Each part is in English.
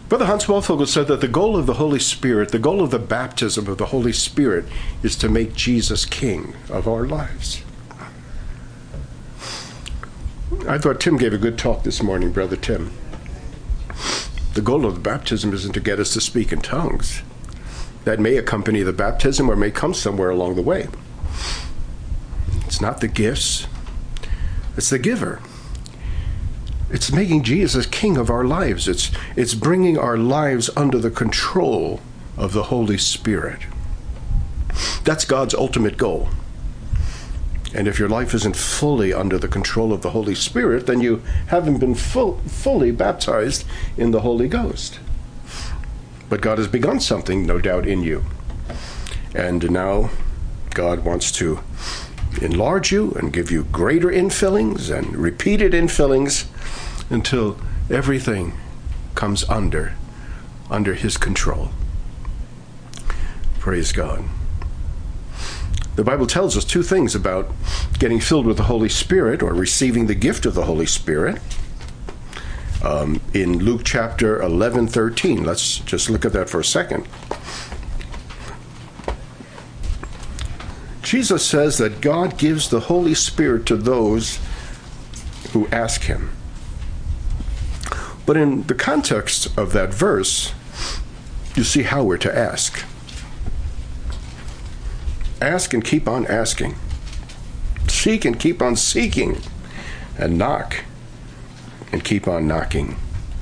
Brother Hans Walfogel said that the goal of the Holy Spirit, the goal of the baptism of the Holy Spirit, is to make Jesus king of our lives. I thought Tim gave a good talk this morning, Brother Tim. The goal of the baptism isn't to get us to speak in tongues. That may accompany the baptism or may come somewhere along the way. It's not the gifts. It's the giver. It's making Jesus king of our lives. It's bringing our lives under the control of the Holy Spirit. That's God's ultimate goal. And if your life isn't fully under the control of the Holy Spirit, then you haven't been fully baptized in the Holy Ghost. But God has begun something, no doubt, in you. And now God wants to enlarge you and give you greater infillings and repeated infillings until everything comes under his control. Praise God. The Bible tells us two things about getting filled with the Holy Spirit or receiving the gift of the Holy Spirit. In Luke chapter 11:13, let's just look at that for a second. Jesus says that God gives the Holy Spirit to those who ask him. But in the context of that verse, you see how we're to ask. Ask and keep on asking. Seek and keep on seeking. And knock and keep on knocking.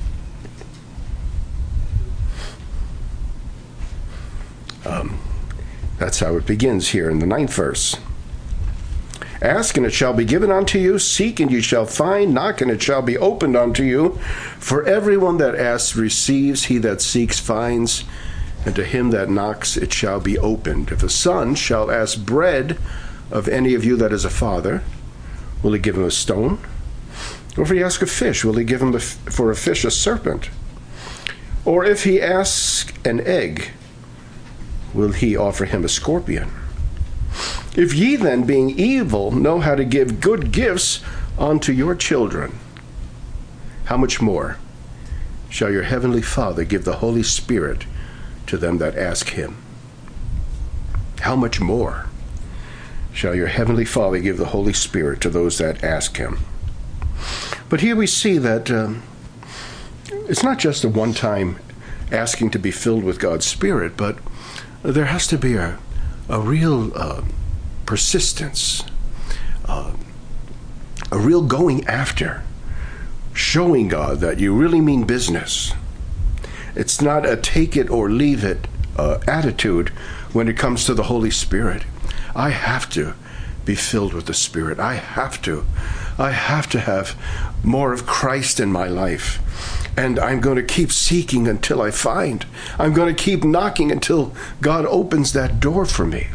That's how it begins here in the 9th verse. Ask, and it shall be given unto you. Seek, and you shall find. Knock, and it shall be opened unto you. For everyone that asks receives, he that seeks finds, and to him that knocks it shall be opened. If a son shall ask bread of any of you that is a father, will he give him a stone? Or if he ask a fish, will he give him for a fish a serpent? Or if he asks an egg, will he offer him a scorpion? If ye then, being evil, know how to give good gifts unto your children, how much more shall your heavenly Father give the Holy Spirit to them that ask him? How much more shall your heavenly Father give the Holy Spirit to those that ask him? But here we see that it's not just a one-time asking to be filled with God's Spirit, but there has to be a real persistence, a real going after, showing God that you really mean business. It's not a take it or leave it attitude when it comes to the Holy Spirit. I have to be filled with the Spirit. I have to have more of Christ in my life. And I'm going to keep seeking until I find. I'm going to keep knocking until God opens that door for me.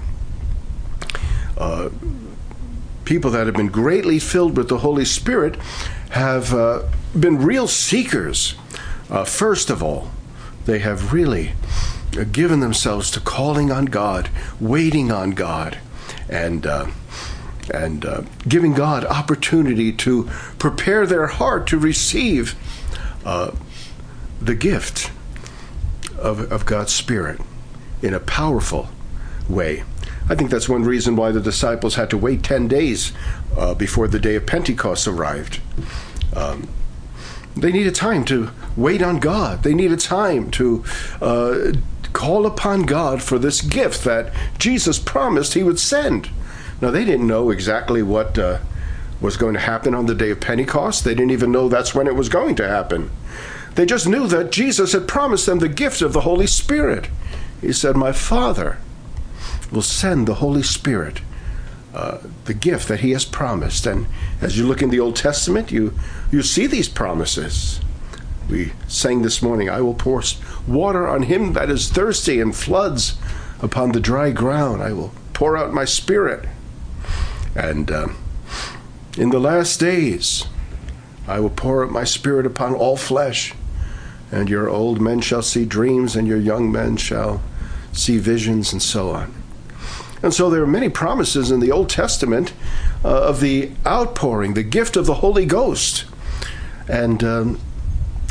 People that have been greatly filled with the Holy Spirit have been real seekers. First of all, they have really given themselves to calling on God, waiting on God, and giving God opportunity to prepare their heart to receive the gift of God's Spirit in a powerful way. I think that's one reason why the disciples had to wait 10 days before the day of Pentecost arrived. They needed time to wait on God. They needed time to call upon God for this gift that Jesus promised he would send. Now, they didn't know exactly what was going to happen on the day of Pentecost. They didn't even know that's when it was going to happen. They just knew that Jesus had promised them the gift of the Holy Spirit. He said, my Father will send the Holy Spirit, the gift that he has promised. And as you look in the Old Testament, you see these promises. We sang this morning, I will pour water on him that is thirsty and floods upon the dry ground. I will pour out my Spirit. And in the last days, I will pour out my Spirit upon all flesh. And your old men shall see dreams, and your young men shall see visions, and so on. And so there are many promises in the Old Testament of the outpouring, the gift of the Holy Ghost. And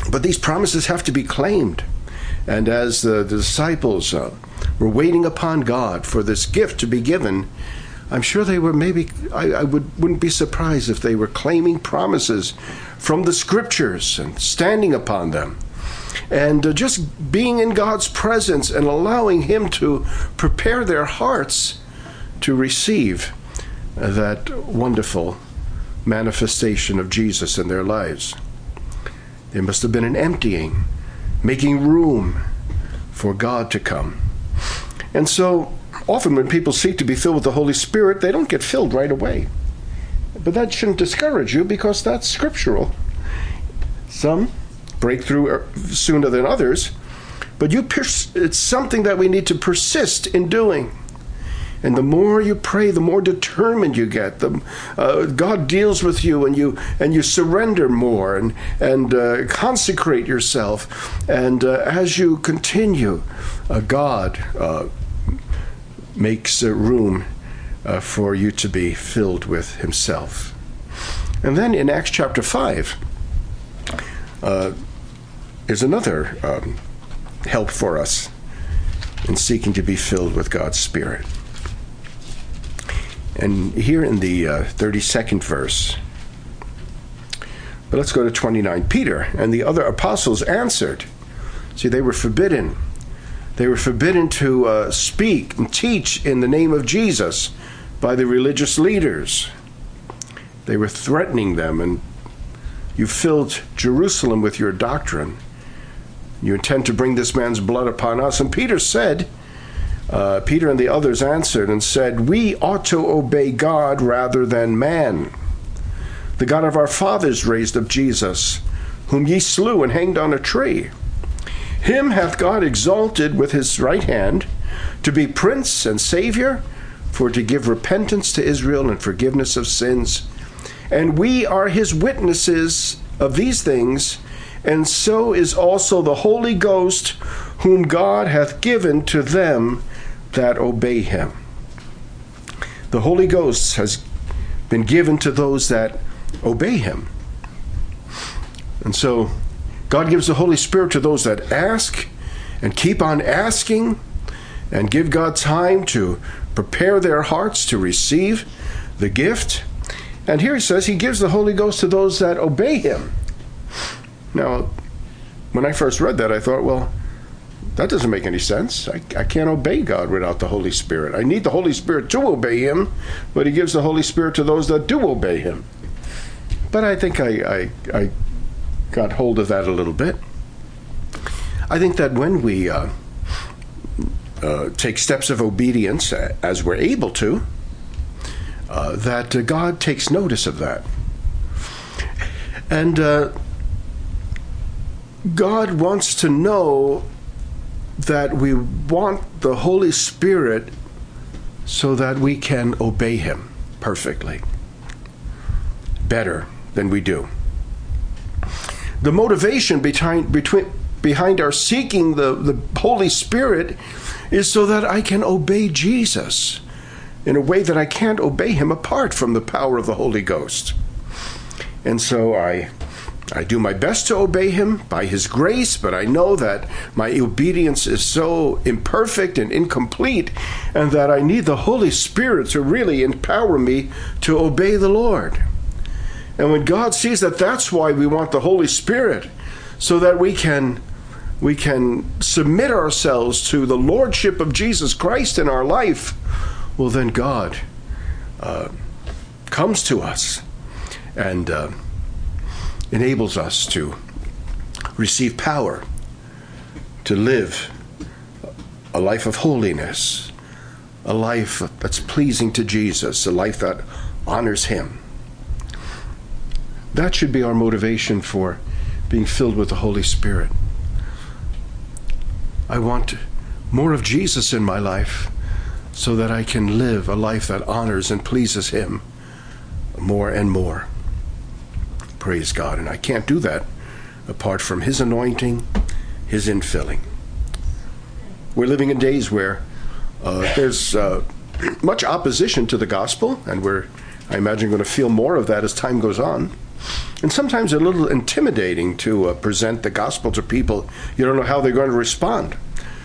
But these promises have to be claimed. And as the disciples were waiting upon God for this gift to be given, I'm sure they were wouldn't be surprised if they were claiming promises from the Scriptures and standing upon them. And just being in God's presence and allowing Him to prepare their hearts to receive that wonderful manifestation of Jesus in their lives. There must have been an emptying, making room for God to come. And so often when people seek to be filled with the Holy Spirit, they don't get filled right away. But that shouldn't discourage you, because that's scriptural. Some break through sooner than others, but it's something that we need to persist in doing. And the more you pray, the more determined you get. God deals with you, and you surrender more and consecrate yourself. And as you continue, God makes room for you to be filled with Himself. And then in Acts chapter 5 is another help for us in seeking to be filled with God's Spirit. And here in the 32nd verse, but let's go to 29. Peter and the other apostles answered. See, they were forbidden. They were forbidden to speak and teach in the name of Jesus by the religious leaders. They were threatening them, and you filled Jerusalem with your doctrine. You intend to bring this man's blood upon us. And Peter and the others answered and said, we ought to obey God rather than man. The God of our fathers raised up Jesus, whom ye slew and hanged on a tree. Him hath God exalted with his right hand to be Prince and Savior, for to give repentance to Israel and forgiveness of sins. And we are his witnesses of these things, and so is also the Holy Ghost, whom God hath given to them that obey him. The Holy Ghost has been given to those that obey him. And so God gives the Holy Spirit to those that ask and keep on asking and give God time to prepare their hearts to receive the gift. And here he says he gives the Holy Ghost to those that obey him. Now, when I first read that, I thought, well, that doesn't make any sense. I can't obey God without the Holy Spirit. I need the Holy Spirit to obey him, but he gives the Holy Spirit to those that do obey him. But I think I got hold of that a little bit. I think that when we take steps of obedience as we're able to, that God takes notice of that. And God wants to know that we want the Holy Spirit so that we can obey him perfectly, better than we do. The motivation behind our seeking the Holy Spirit is so that I can obey Jesus in a way that I can't obey him apart from the power of the Holy Ghost. And so I do my best to obey him by his grace, but I know that my obedience is so imperfect and incomplete, and that I need the Holy Spirit to really empower me to obey the Lord. And when God sees that that's why we want the Holy Spirit, so that we can submit ourselves to the Lordship of Jesus Christ in our life, well, then God comes to us and enables us to receive power to live a life of holiness, a life that's pleasing to Jesus, a life that honors him. That should be our motivation for being filled with the Holy Spirit. I want more of Jesus in my life so that I can live a life that honors and pleases him more and more. Praise God. And I can't do that apart from his anointing, his infilling. We're living in days where there's much opposition to the gospel, and I imagine, going to feel more of that as time goes on. And sometimes a little intimidating to present the gospel to people. You don't know how they're going to respond.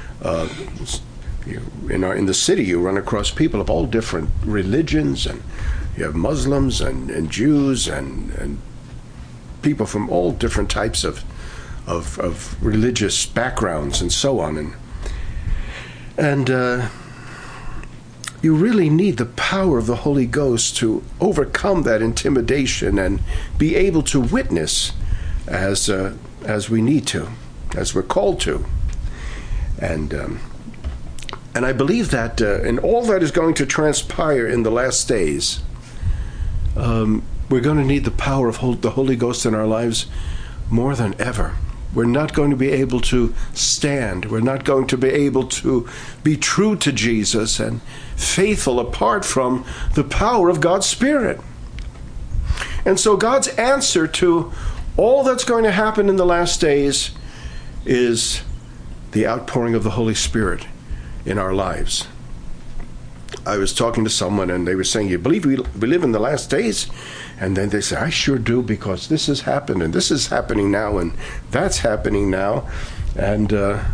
In the city, you run across people of all different religions, and you have Muslims and Jews and people from all different types of religious backgrounds and so on. And you really need the power of the Holy Ghost to overcome that intimidation and be able to witness as we need to, as we're called to. And I believe that in all that is going to transpire in the last days, we're going to need the power of the Holy Ghost in our lives more than ever. We're not going to be able to stand. We're not going to be able to be true to Jesus and faithful apart from the power of God's Spirit. And so God's answer to all that's going to happen in the last days is the outpouring of the Holy Spirit in our lives. I was talking to someone and they were saying, you believe we live in the last days? And then they say, I sure do, because this has happened and this is happening now and that's happening now. And,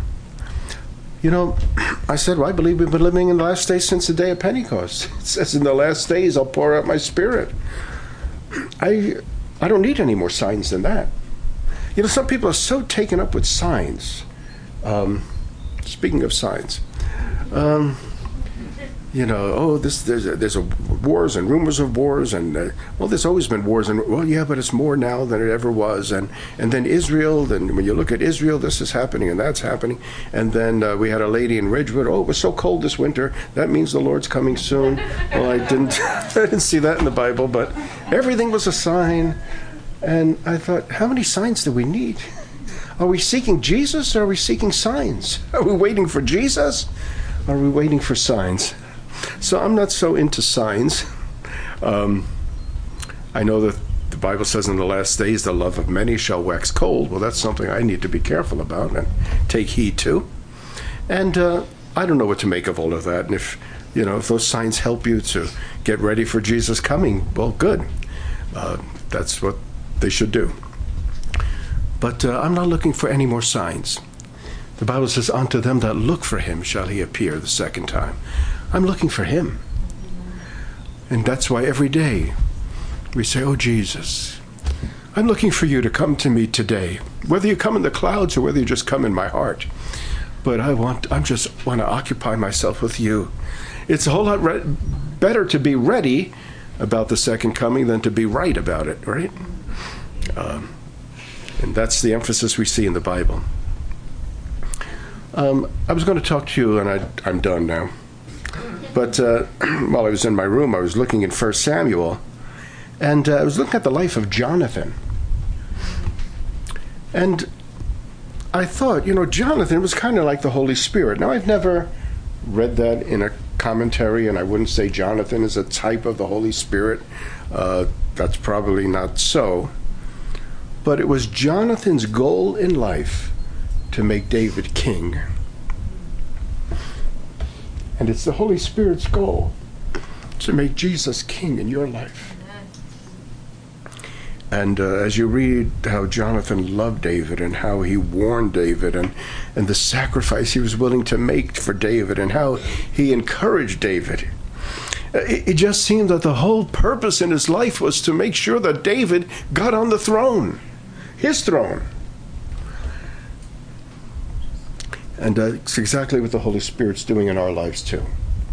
I said, well, I believe we've been living in the last days since the day of Pentecost. It says in the last days I'll pour out my Spirit. I don't need any more signs than that. Some people are so taken up with signs. Speaking of signs, there's wars and rumors of wars, and there's always been wars, and but it's more now than it ever was, and then Israel. Then when you look at Israel, this is happening and that's happening, and then we had a lady in Ridgewood. Oh, it was so cold this winter. That means the Lord's coming soon. Well, I didn't see that in the Bible, but everything was a sign, and I thought, how many signs do we need? Are we seeking Jesus, or are we seeking signs? Are we waiting for Jesus? Or are we waiting for signs? So I'm not so into signs. I know that the Bible says in the last days the love of many shall wax cold. Well, that's something I need to be careful about and take heed to. And I don't know what to make of all of that. And if those signs help you to get ready for Jesus coming, well, good. That's what they should do. But I'm not looking for any more signs. The Bible says, unto them that look for him shall he appear the second time. I'm looking for him. And that's why every day we say, oh, Jesus, I'm looking for you to come to me today. Whether you come in the clouds or whether you just come in my heart. But I just want to occupy myself with you. It's a whole lot better to be ready about the second coming than to be right about it, right? And that's the emphasis we see in the Bible. I was going to talk to you, and I'm done now. But while I was in my room, I was looking in 1 Samuel, and I was looking at the life of Jonathan. And I thought, Jonathan was kind of like the Holy Spirit. Now, I've never read that in a commentary, and I wouldn't say Jonathan is a type of the Holy Spirit. That's probably not so. But it was Jonathan's goal in life to make David king. And it's the Holy Spirit's goal to make Jesus king in your life. And as you read how Jonathan loved David and how he warned David and the sacrifice he was willing to make for David and how he encouraged David, it just seemed that the whole purpose in his life was to make sure that David got on the throne, his throne. And it's exactly what the Holy Spirit's doing in our lives too.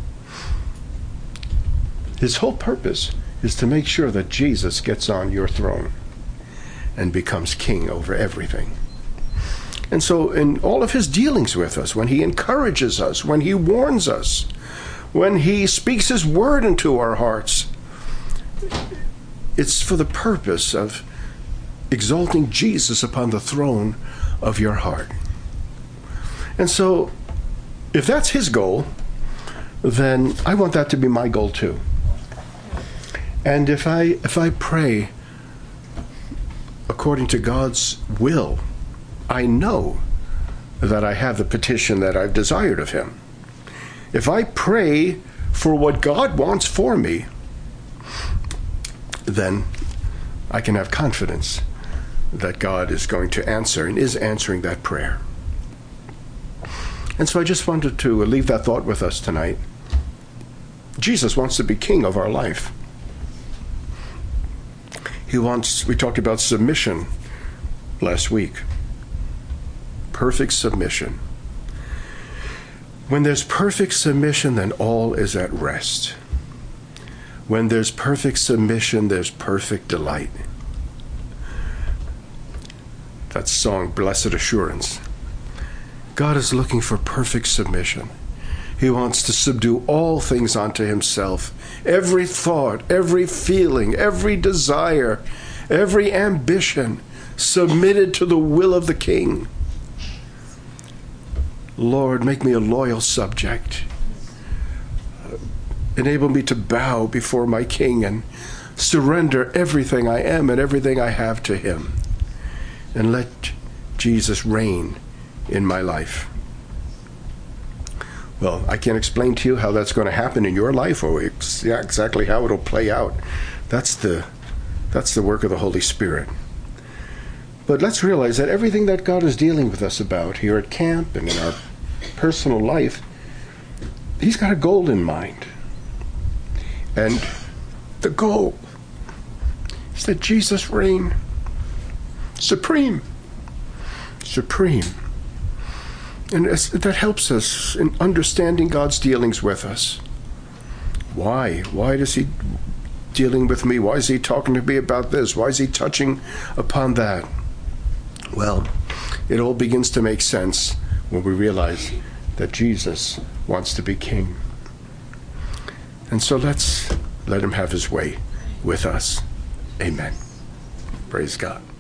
His whole purpose is to make sure that Jesus gets on your throne and becomes king over everything. And so in all of his dealings with us, when he encourages us, when he warns us, when he speaks his word into our hearts, it's for the purpose of exalting Jesus upon the throne of your heart. And so, if that's his goal, then I want that to be my goal too. And if I pray according to God's will, I know that I have the petition that I've desired of him. If I pray for what God wants for me, then I can have confidence that God is going to answer and is answering that prayer. And so I just wanted to leave that thought with us tonight. Jesus wants to be king of our life. We talked about submission last week. Perfect submission. When there's perfect submission, then all is at rest. When there's perfect submission, there's perfect delight. That song, Blessed Assurance. God is looking for perfect submission. He wants to subdue all things unto himself. Every thought, every feeling, every desire, every ambition submitted to the will of the King. Lord, make me a loyal subject. Enable me to bow before my King and surrender everything I am and everything I have to him. And let Jesus reign in my life. Well, I can't explain to you how that's going to happen in your life or exactly how it'll play out. That's the work of the Holy Spirit. But let's realize that everything that God is dealing with us about here at camp and in our personal life, he's got a goal in mind. And the goal is that Jesus reign supreme. And that helps us in understanding God's dealings with us. Why? Why is he dealing with me? Why is he talking to me about this? Why is he touching upon that? Well, it all begins to make sense when we realize that Jesus wants to be king. And so let's let him have his way with us. Amen. Praise God.